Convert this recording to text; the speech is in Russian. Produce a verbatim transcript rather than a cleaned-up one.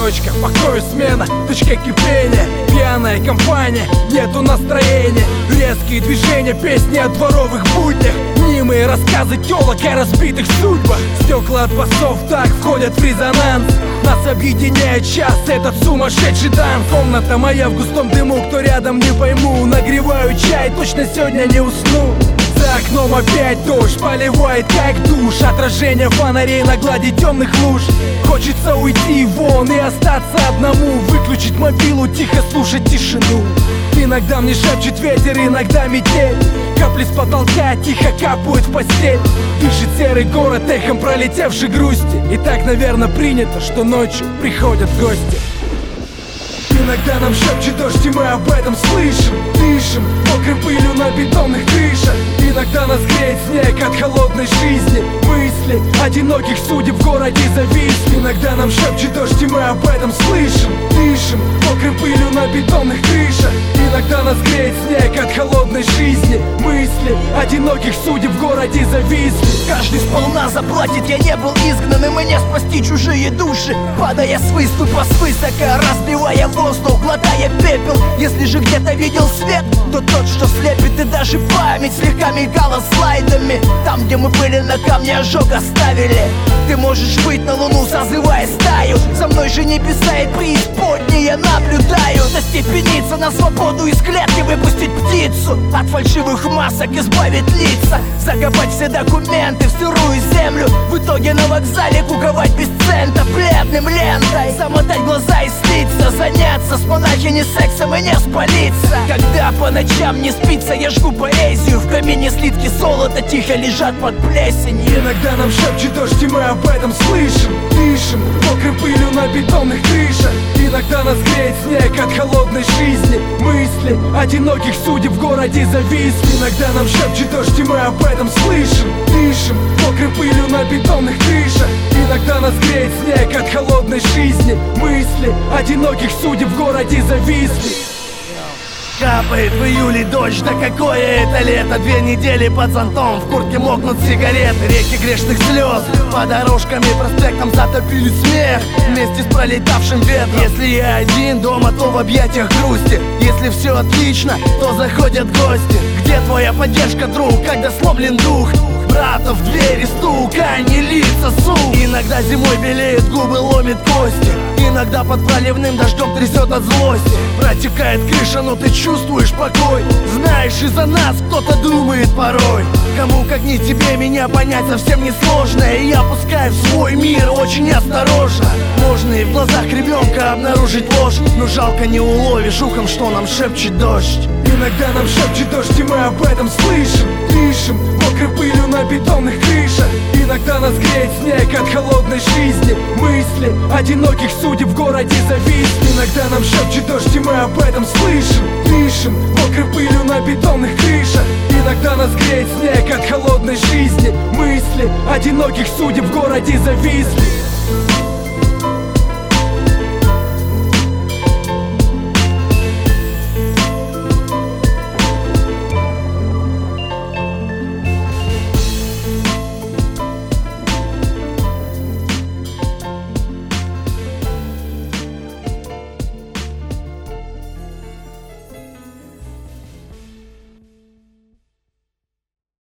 точка, покою смена, точка кипения. Пьяная компания, нету настроения. Резкие движения, песни о дворовых буднях. Мнимые рассказы тёлок о разбитых судьбах. Стекла от басов так входят в резонанс. Нас объединяет час, этот сумасшедший танц. Комната моя в густом дыму, кто рядом не пойму. Нагреваю чай, точно сегодня не усну. За окном опять дождь, поливает как душ. Отражение фонарей на глади темных луж. Хочется уйти вон и остаться одному. Выключить мобилу, тихо слушать тишину. Иногда мне шепчет ветер, иногда метель. Капли с потолка тихо капают в постель. Дышит серый город эхом пролетевшей грусти. И так, наверное, принято, что ночью приходят гости. Иногда нам шепчет дождь, и мы об этом слышим. Дышим мокрой пылью на бетонных крышах. Иногда нас греет снег от холодной жизни. Мысли одиноких судеб в городе зависли. Иногда нам шепчет дождь, и мы об этом слышим. Дышим мокрой пылью на бетонных крышах. Иногда нас греет снег от холодной жизни. Мысли одиноких судеб в городе зависли. Каждый сполна заплатит, я не был изгнан, и мне спасти чужие души. Падая с выступа свысока, разбивая воздух, глотая пепел. Если же где-то видел свет, то тот, что слепит, и даже память слегка мигала слайдами. Там, где мы были, на камне ожог оставили. Ты можешь быть на луну, созывая стаю. За мной же небеса и преисподней я наблюдаю. Застепениться на свободу, из клетки выпустить птицу. От фальшивых масок избавить лица. Закопать все документы в сырую землю. В итоге на вокзале куковать без цента бледным лентой. Замотать глаза и слиться. Заняться с монахиней сексом и не спалиться. Когда по ночам не спится, я жгу поэзию. В камине слитки золота тихо лежат под плесенью. Иногда нам шепчет дождь, и мы об этом слышим. Дышим мокрой пылью на бетонных крышах. Иногда нас греет снег от холодной жизни. Мысли одиноких судеб в городе зависли. Иногда нам шепчет дождь, и мы об этом слышим. Дышим мокрой пылью на бетонных крышах. Иногда нас греет снег от холодной жизни. Мысли одиноких судеб в городе зависли. Капает в июле дождь, да какое это лето. Две недели под зонтом, в куртке мокнут сигареты. Реки грешных слез, по дорожкам и проспектам затопили смех вместе с пролетавшим ветром. Если я один дома, то в объятиях грусти. Если все отлично, то заходят гости. Где твоя поддержка, друг, когда сломлен дух? Братов в двери стук, а не лица сук. Иногда зимой белеют губы, ломит кости. Иногда под проливным дождем трясет от злости. Протекает крыша, но ты чувствуешь покой. Знаешь, из-за нас кто-то думает порой. Кому как не тебе меня понять совсем не сложно. И я пускаю в свой мир очень осторожно. Можно и в глазах ребенка обнаружить ложь, но жалко не уловишь ухом, что нам шепчет дождь. Иногда нам шепчет дождь, и мы об этом слышим. Дышим мокрой пылью на бетонных крышах. Иногда нас греет снег от холодной жизни. Мысли одиноких судеб в городе зависли. Иногда нам шепчет дождь, и мы об этом слышим. Дышим мокрой пылью на бетонных крышах. Иногда нас греет снег от холодной жизни. Мысли одиноких судеб в городе зависли.